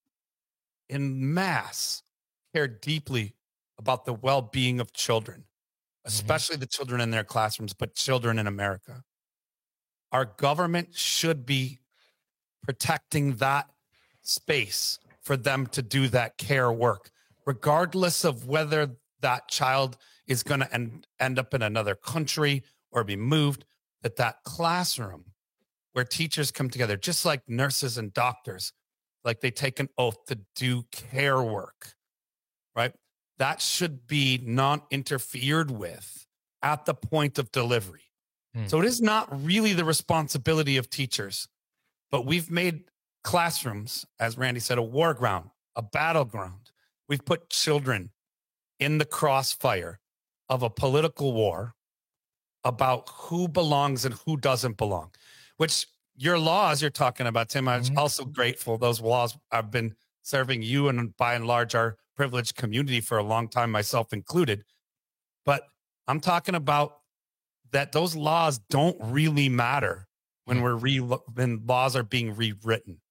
in mass care deeply about the well-being of children, especially the children in their classrooms, but children in America. Our government should be protecting that space for them to do that care work, regardless of whether that child is going to end up in another country or be moved, that classroom where teachers come together, just like nurses and doctors, like they take an oath to do care work, right? That should be non-interfered with at the point of delivery. So it is not really the responsibility of teachers, but we've made classrooms, as Randy said, a war ground, a battleground. We've put children in the crossfire of a political war about who belongs and who doesn't belong, which your laws you're talking about, Tim, I'm also grateful. Those laws I've been serving you and by and large our privileged community for a long time, myself included. But I'm talking about that those laws don't really matter when when laws are being rewritten.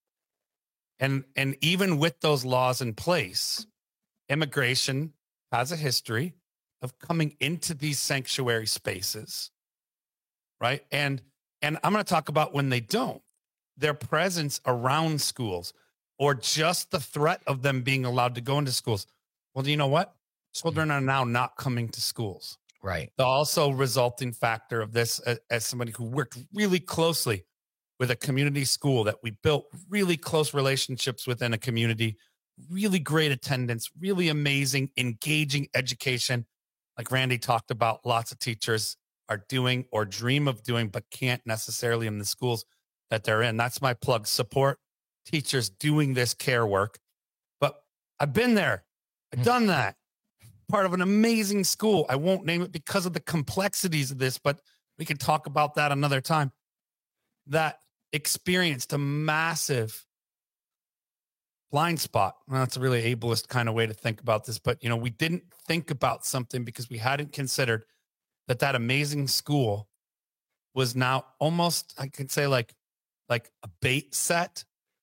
And even with those laws in place, immigration has a history of coming into these sanctuary spaces, right? And I'm going to talk about when they don't, their presence around schools or just the threat of them being allowed to go into schools. Well, do you know what? Children are now not coming to schools. Right. The also resulting factor of this, as somebody who worked really closely with a community school that we built really close relationships within a community, really great attendance, really amazing, engaging education. Like Randy talked about, lots of teachers are doing or dream of doing, but can't necessarily in the schools that they're in. That's my plug. Support teachers doing this care work. But I've been there. I've done that. Part of an amazing school. I won't name it because of the complexities of this, but we can talk about that another time. That experienced a massive blind spot. Well, that's a really ableist kind of way to think about this, but we didn't think about something because we hadn't considered that amazing school was now almost, I could say like a bait set,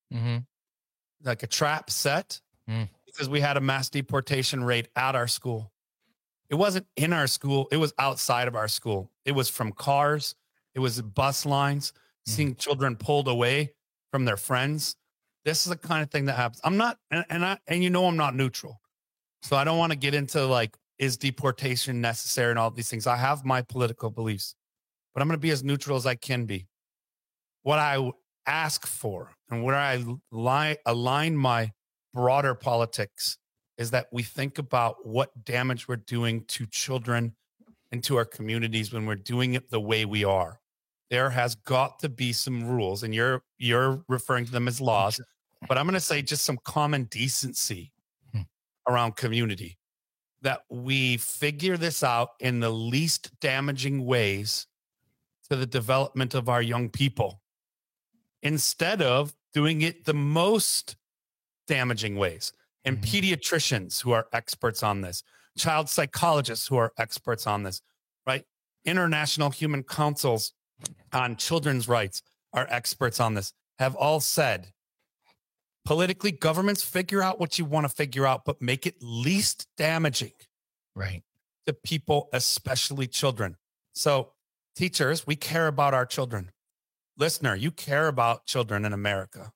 like a trap set. Because we had a mass deportation rate at our school. It wasn't in our school. It was outside of our school. It was from cars. It was bus lines, seeing children pulled away from their friends. This is the kind of thing that happens. I'm not, and I'm not neutral. So I don't want to get into like, is deportation necessary and all these things. I have my political beliefs, but I'm going to be as neutral as I can be. What I ask for and where I align my broader politics is that we think about what damage we're doing to children and to our communities when we're doing it the way we are. There has got to be some rules, and you're referring to them as laws, but I'm going to say just some common decency around community, that we figure this out in the least damaging ways to the development of our young people, instead of doing it the most damaging ways. And pediatricians who are experts on this, child psychologists who are experts on this, right? International human councils on children's rights are experts on this, have all said, politically, governments figure out what you want to figure out, but make it least damaging, right, to people, especially children. So teachers, we care about our children. Listener, you care about children in America.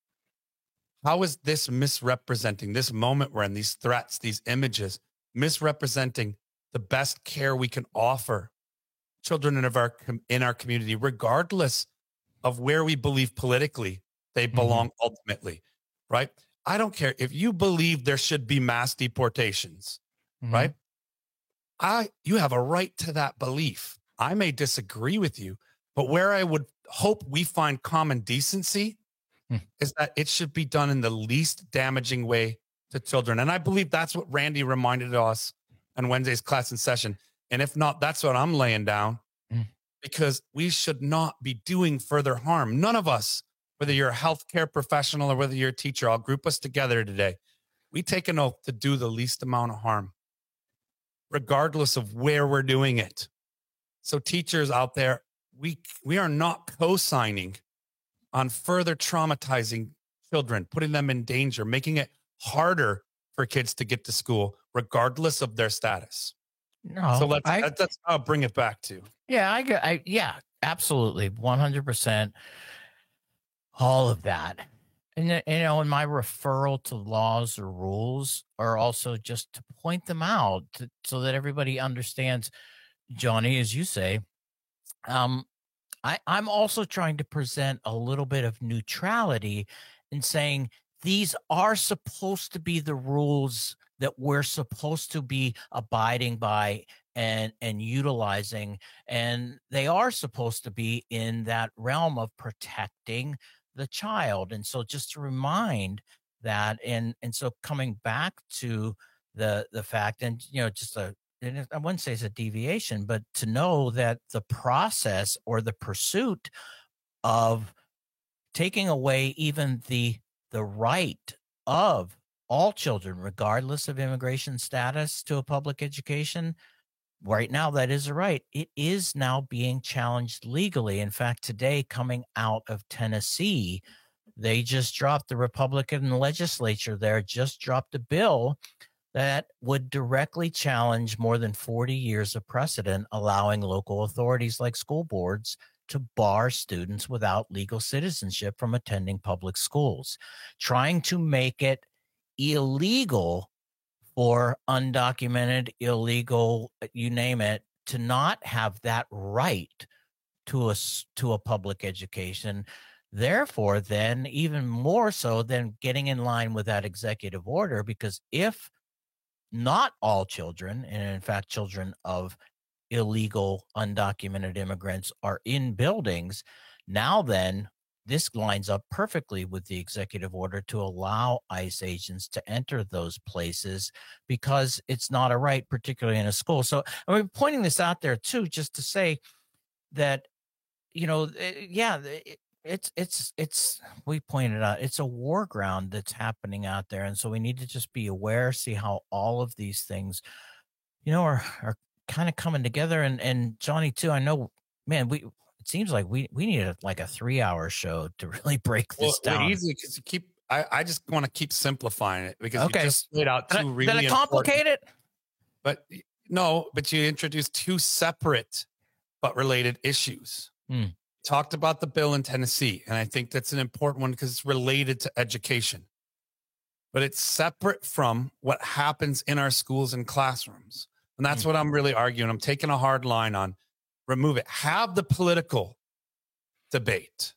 How is this misrepresenting this moment we're in, these threats, these images, misrepresenting the best care we can offer children in our community, regardless of where we believe politically they belong ultimately, right? I don't care if you believe there should be mass deportations, right? You have a right to that belief. I may disagree with you, but where I would hope we find common decency is that it should be done in the least damaging way to children. And I believe that's what Randy reminded us on Wednesday's class in session. And if not, that's what I'm laying down, because we should not be doing further harm. None of us, whether you're a healthcare professional or whether you're a teacher, I'll group us together today. We take an oath to do the least amount of harm, regardless of where we're doing it. So teachers out there, we are not co-signing on further traumatizing children, putting them in danger, making it harder for kids to get to school, regardless of their status. No, so that's I'll bring it back to. Yeah, yeah, absolutely, 100%. All of that, and and my referral to laws or rules are also just to point them out so that everybody understands. Johnny, as you say, I'm also trying to present a little bit of neutrality in saying these are supposed to be the rules that we're supposed to be abiding by and utilizing, and they are supposed to be in that realm of protecting the child. And so just to remind that, and so coming back to the fact, and just and I wouldn't say it's a deviation, but to know that the process or the pursuit of taking away even the right of all children, regardless of immigration status, to a public education, right now, that is a right. It is now being challenged legally. In fact, today, coming out of Tennessee, they just dropped, the Republican legislature there just dropped a bill that would directly challenge more than 40 years of precedent, allowing local authorities like school boards to bar students without legal citizenship from attending public schools, trying to make it illegal for undocumented, illegal, you name it, to not have that right to a public education. Therefore, then, even more so than getting in line with that executive order, because if not all children, and in fact, children of illegal, undocumented immigrants are in buildings, now then, this lines up perfectly with the executive order to allow ICE agents to enter those places because it's not a right, particularly in a school. So I'm pointing this out there too, just to say that, it's we pointed out, it's a war ground that's happening out there. And so we need to just be aware, see how all of these things, are kind of coming together. And Johnny too, I know, man, it seems like we need a 3-hour show to really break this down. Easy, because I just want to keep simplifying it, because you just laid out two really important. Did I complicate it? But no, but you introduced two separate but related issues. Talked about the bill in Tennessee, and I think that's an important one because it's related to education. But it's separate from what happens in our schools and classrooms. And that's what I'm really arguing. I'm taking a hard line on remove it. Have the political debate.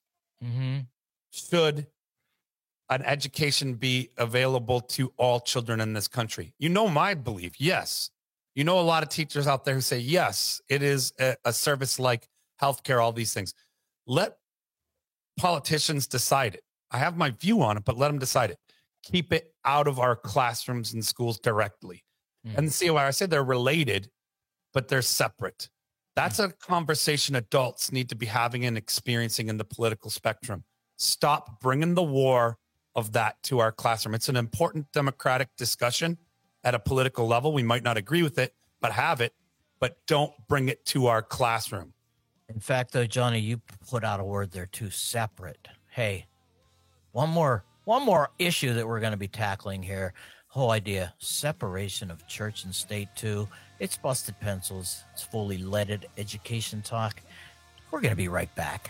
Should an education be available to all children in this country? My belief, yes. A lot of teachers out there who say, yes, it is a service like healthcare, all these things. Let politicians decide it. I have my view on it, but let them decide it. Keep it out of our classrooms and schools directly. And see why I say they're related, but they're separate. That's a conversation adults need to be having and experiencing in the political spectrum. Stop bringing the war of that to our classroom. It's an important democratic discussion at a political level. We might not agree with it, but have it, but don't bring it to our classroom. In fact, though, Johnny, you put out a word there too, separate. Hey, one more issue that we're going to be tackling here. Whole idea, separation of church and state too. It's Busted Pencils. It's fully leaded education talk. We're going to be right back.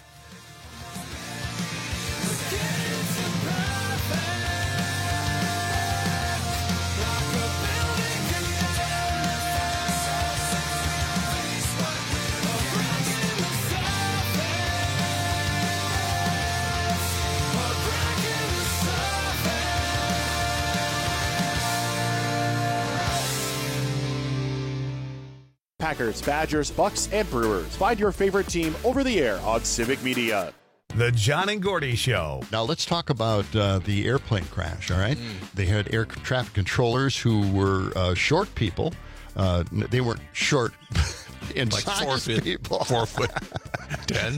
Packers, Badgers, Bucks, and Brewers. Find your favorite team over the air on Civic Media. The John and Gordy Show. Now let's talk about the airplane crash, all right? They had air traffic controllers who were short people. They weren't short in like size people. 4 foot 10.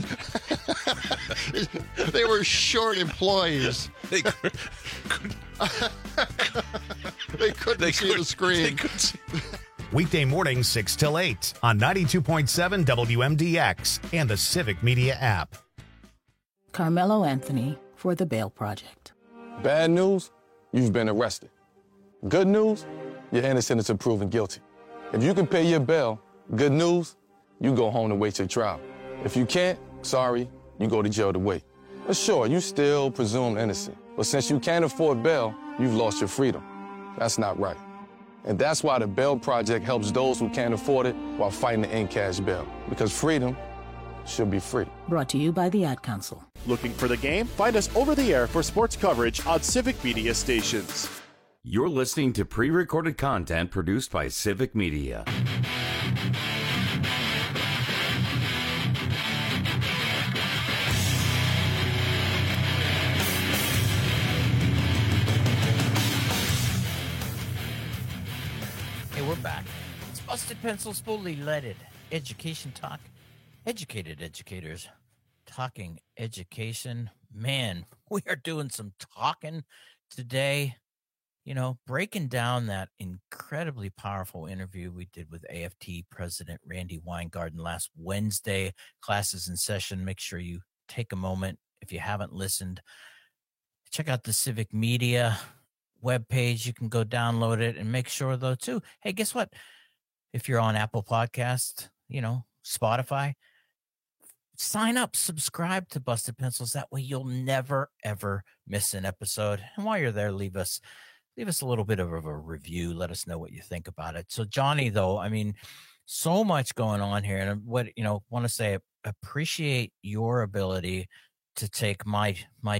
They were short employees. They couldn't see the screen. Weekday mornings 6 till 8 on 92.7 WMDX and the Civic Media app. Carmelo Anthony for the Bail Project. Bad news, you've been arrested. Good news, you're innocent until proven guilty. If you can pay your bail, good news, you go home to wait your trial. If you can't, sorry, you go to jail to wait. But sure, you still presumed innocent. But since you can't afford bail, you've lost your freedom. That's not right. And that's why the Bail Project helps those who can't afford it while fighting to end cash bail. Because freedom should be free. Brought to you by the Ad Council. Looking for the game? Find us over the air for sports coverage on Civic Media stations. You're listening to pre-recorded content produced by Civic Media. Hey, we're back. It's Busted Pencils, fully leaded education talk. Educated educators talking education. Man, we are doing some talking today. You know, breaking down that incredibly powerful interview we did with AFT President Randi Weingarten last Wednesday. Classes in session. Make sure you take a moment. If you haven't listened, check out the Civic Media webpage. You can go download it, and make sure though too, hey, guess what? If you're on Apple Podcasts, you know, Spotify, sign up, subscribe to Busted Pencils. That way you'll never ever miss an episode. And while you're there, leave us a little bit of a review. Let us know what you think about it. So Johnny, though, I mean, so much going on here, and what, you know, want to say, appreciate your ability to take my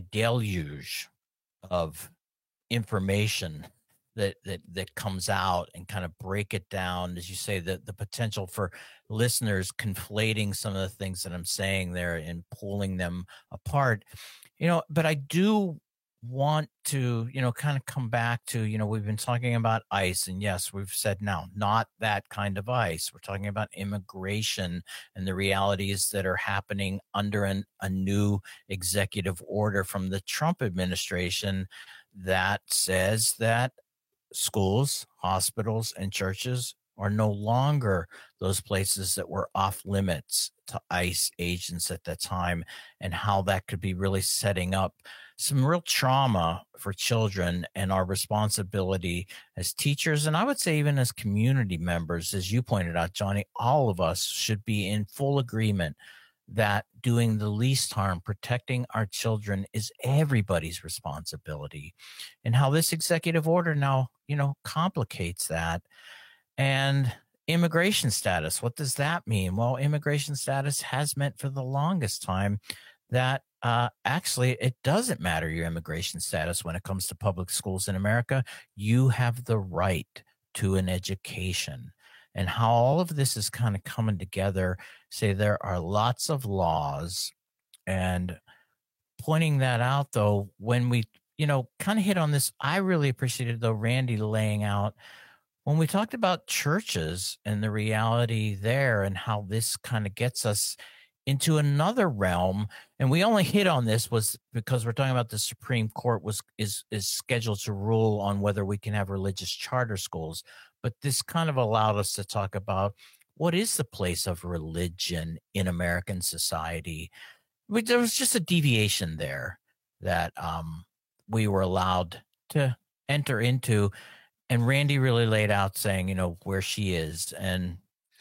deluge of information that comes out and kind of break it down, as you say, the potential for listeners conflating some of the things that I'm saying there and pulling them apart, you know. But I do want to, you know, kind of come back to, you know, we've been talking about ICE, and yes, we've said now, not that kind of ICE. We're talking about immigration and the realities that are happening under a new executive order from the Trump administration that says that schools, hospitals, and churches are no longer those places that were off limits to ICE agents at that time, and how that could be really setting up some real trauma for children, and our responsibility as teachers, and I would say even as community members, as you pointed out, Johnny, all of us should be in full agreement that doing the least harm, protecting our children, is everybody's responsibility, and how this executive order now, you know, complicates that. And immigration status, what does that mean? Well, immigration status has meant for the longest time that actually it doesn't matter your immigration status when it comes to public schools in America. You have the right to an education. And how all of this is kind of coming together, say there are lots of laws, and pointing that out, though, when we, you know, kind of hit on this, I really appreciated, though, Randi laying out when we talked about churches and the reality there, and how this kind of gets us into another realm. And we only hit on this was because we're talking about the Supreme Court is scheduled to rule on whether we can have religious charter schools. But this kind of allowed us to talk about what is the place of religion in American society. There was just a deviation there that we were allowed to enter into. And Randi really laid out saying, you know, where she is. And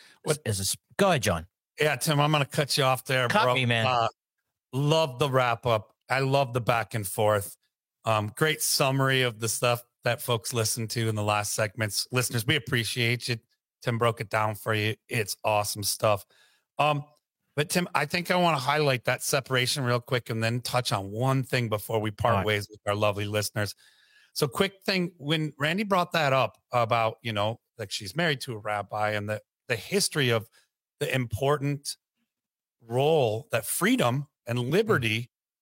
go ahead, John. Yeah, Tim, I'm going to cut you off there, Cut bro. me, man. Love the wrap up. I love the back and forth. Great summary of the stuff that folks listened to in the last segments. Listeners, we appreciate you. Tim broke it down for you. It's awesome stuff. But Tim, I think I want to highlight that separation real quick, and then touch on one thing before we part ways with our lovely listeners. So quick thing, when Randi brought that up about, you know, like she's married to a rabbi, and the history of the important role that freedom and liberty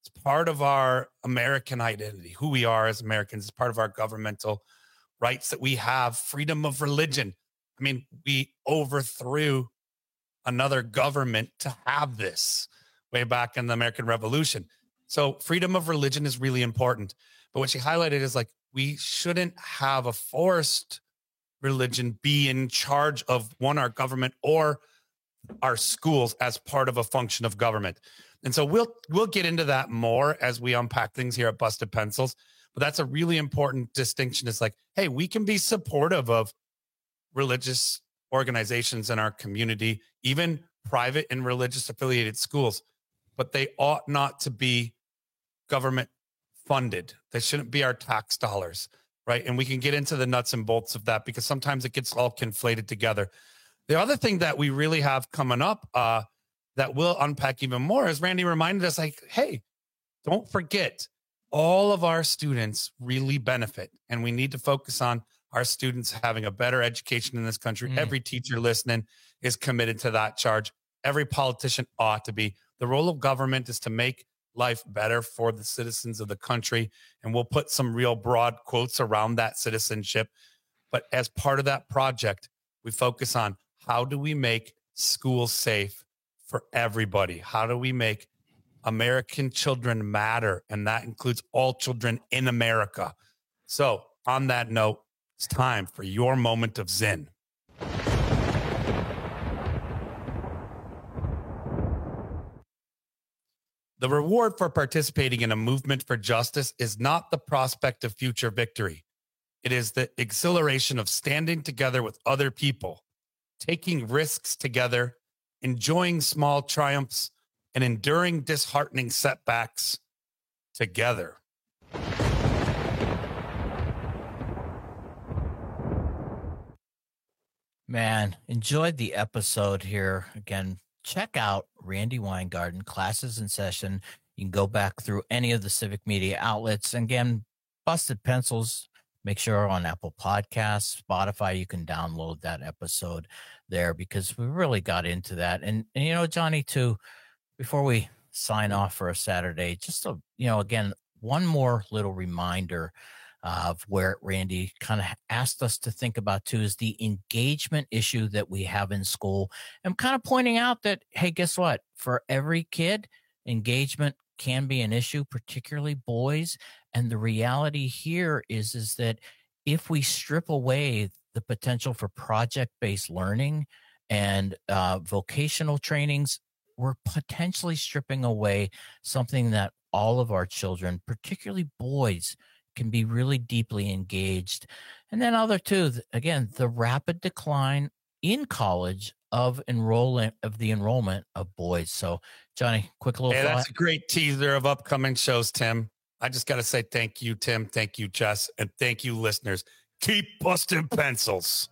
It's part of our American identity, who we are as Americans. It's part of our governmental rights that we have. Freedom of religion. I mean, we overthrew another government to have this way back in the American Revolution. So freedom of religion is really important. But what she highlighted is like, we shouldn't have a forced religion be in charge of our government or our schools as part of a function of government. And so we'll get into that more as we unpack things here at Busted Pencils. But that's a really important distinction. It's like, hey, we can be supportive of religious organizations in our community, even private and religious affiliated schools, but they ought not to be government funded. They shouldn't be our tax dollars, right? And we can get into the nuts and bolts of that because sometimes it gets all conflated together. The other thing that we really have coming up that we'll unpack even more is Randy reminded us like, hey, don't forget all of our students really benefit, and we need to focus on our students having a better education in this country. Every teacher listening is committed to that charge. Every politician ought to be. The role of government is to make life better for the citizens of the country. And we'll put some real broad quotes around that citizenship. But as part of that project, we focus on how do we make schools safe for everybody? How do we make American children matter? And that includes all children in America. So on that note, it's time for your moment of Zen. The reward for participating in a movement for justice is not the prospect of future victory. It is the exhilaration of standing together with other people, taking risks together, enjoying small triumphs, and enduring disheartening setbacks together. Man, enjoyed the episode here. Again, check out Randy Weingarten, Classes in Session. You can go back through any of the civic media outlets. And again, Busted Pencils, make sure on Apple Podcasts, Spotify, you can download that episode there because we really got into that. And you know, Johnny, too, before we sign off for a Saturday, just, again, one more little reminder of where Randy kind of asked us to think about too is the engagement issue that we have in school. I'm kind of pointing out that, hey, guess what? For every kid, engagement can be an issue, particularly boys. And the reality here is that if we strip away the potential for project-based learning and vocational trainings, we're potentially stripping away something that all of our children, particularly boys, can be really deeply engaged. And then other two, again, the rapid decline in college of the enrollment of boys. So, Johnny, quick little thought. That's a great teaser of upcoming shows, Tim. I just got to say thank you, Tim. Thank you, Jess. And thank you, listeners. Keep busting pencils.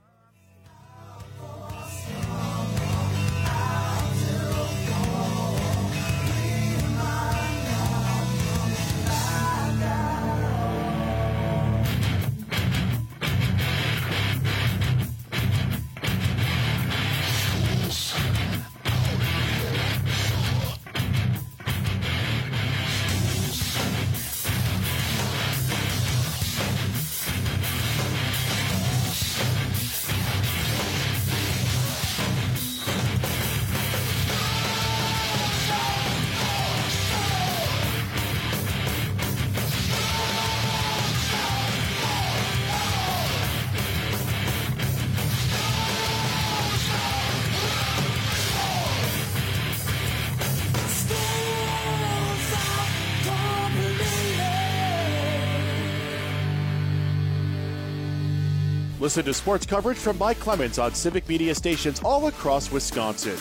Listen to sports coverage from Mike Clemens on Civic Media stations all across Wisconsin.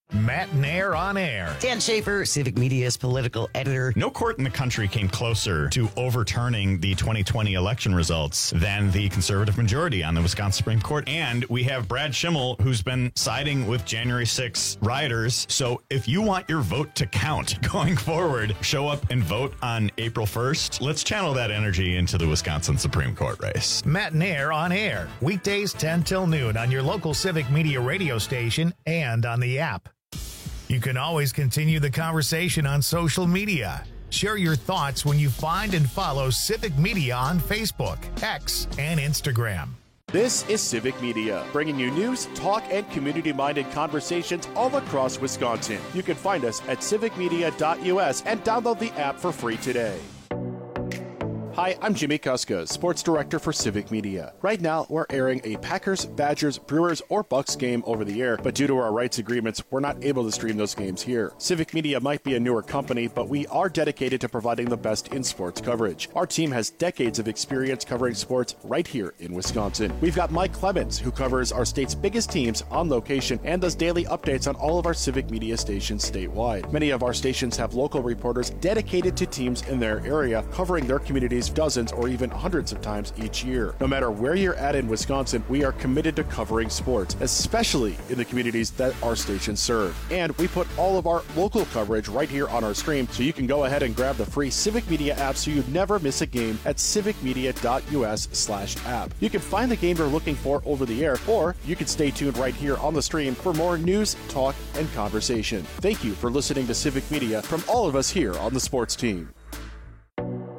Matt Nair on air. Dan Schaefer, Civic Media's political editor. No court in the country came closer to overturning the 2020 election results than the conservative majority on the Wisconsin Supreme Court. And we have Brad Schimmel, who's been siding with January 6 rioters. So if you want your vote to count going forward, show up and vote on April 1st. Let's channel that energy into the Wisconsin Supreme Court race. Matt Nair on air. Weekdays 10 till noon on your local Civic Media radio station and on the app. You can always continue the conversation on social media. Share your thoughts when you find and follow Civic Media on Facebook, X, and Instagram. This is Civic Media, bringing you news, talk, and community-minded conversations all across Wisconsin. You can find us at civicmedia.us and download the app for free today. Hi, I'm Jimmy Kuska, Sports Director for Civic Media. Right now, we're airing a Packers, Badgers, Brewers, or Bucks game over the air, but due to our rights agreements, we're not able to stream those games here. Civic Media might be a newer company, but we are dedicated to providing the best in sports coverage. Our team has decades of experience covering sports right here in Wisconsin. We've got Mike Clemens, who covers our state's biggest teams on location and does daily updates on all of our Civic Media stations statewide. Many of our stations have local reporters dedicated to teams in their area, covering their communities dozens or even hundreds of times each year. No matter where you're at in Wisconsin, we are committed to covering sports, especially in the communities that our stations serve. And we put all of our local coverage right here on our stream, so you can go ahead and grab the free Civic Media app so you never miss a game at civicmedia.us/app. You can find the game you're looking for over the air, or you can stay tuned right here on the stream for more news, talk, and conversation. Thank you for listening to Civic Media from all of us here on the sports team.